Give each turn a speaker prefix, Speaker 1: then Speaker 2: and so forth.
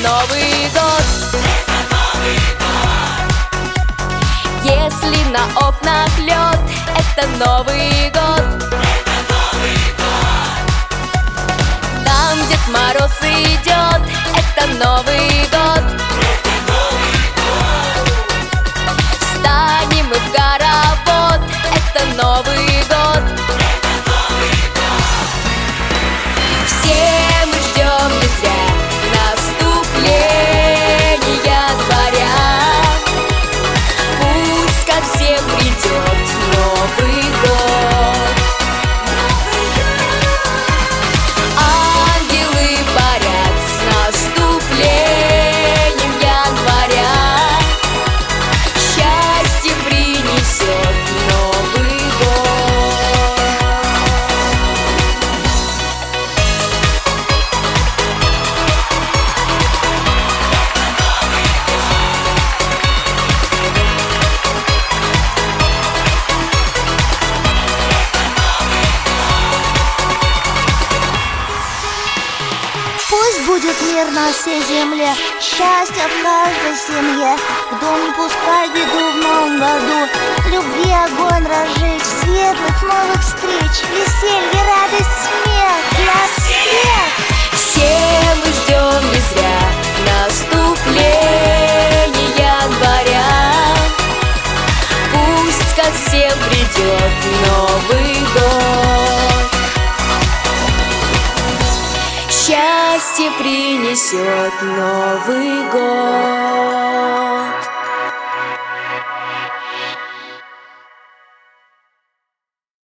Speaker 1: Новый год. Если на окнах лед, это Новый год. Там Дед Мороз идет, это Новый год. Встанем мы в хоровод, это Новый год. Все мы ждем не зря наступления января. Пусть ко всем придет Новый год. Ангелы парят с наступлением января. Счастье принесет Новый год.
Speaker 2: Пусть будет мир на всей земле, счастье в каждой семье. В дом не пускай беду в новом году, любви огонь разжечь, светлых новых встреч, веселье, радость, смех для всех.
Speaker 1: Все мы ждем не зря наступления января. Пусть ко всем придет Новый год. Счастье принесет Новый